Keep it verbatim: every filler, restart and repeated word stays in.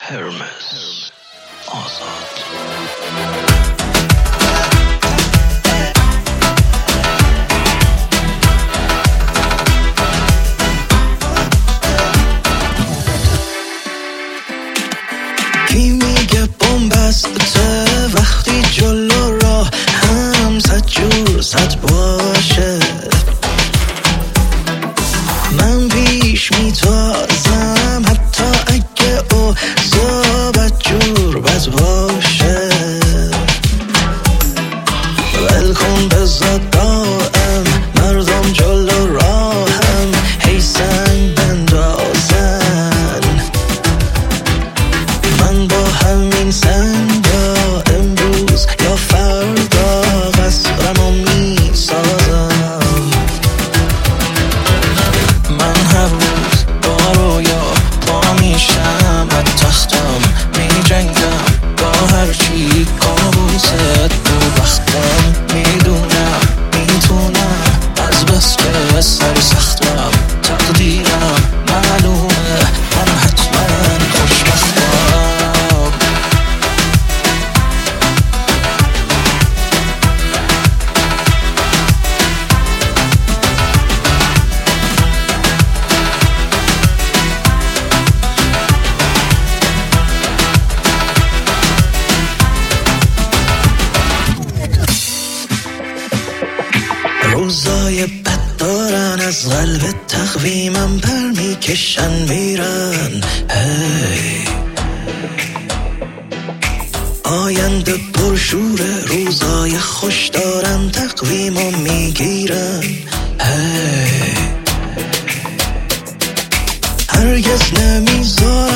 هرمس آزاد. کی میگه بن‌بسته وقتی جلو راه هم صد جور صد باشه، من پیش میتازم حتی اگه او صحبت جور بد باشه. ول کن بذار دائم مردم جلو راهم هی سنگ بندازن، من با همین سنگا امروز یا فردا قصرمو میسازم. من هر روز با رویا با میشم از تختم میجنگم با هرچی کابوست تو بختم. میدونم میتونم از بس که سر سختم تقدیرم معلومه من حتما خوشبختم. روزای بد دارن از قلب تقویمم پر میکشن میرن. هی آینده پرشوره، روزای خوش دارن تقویمو میگیرن. هی هرگز نمیذارن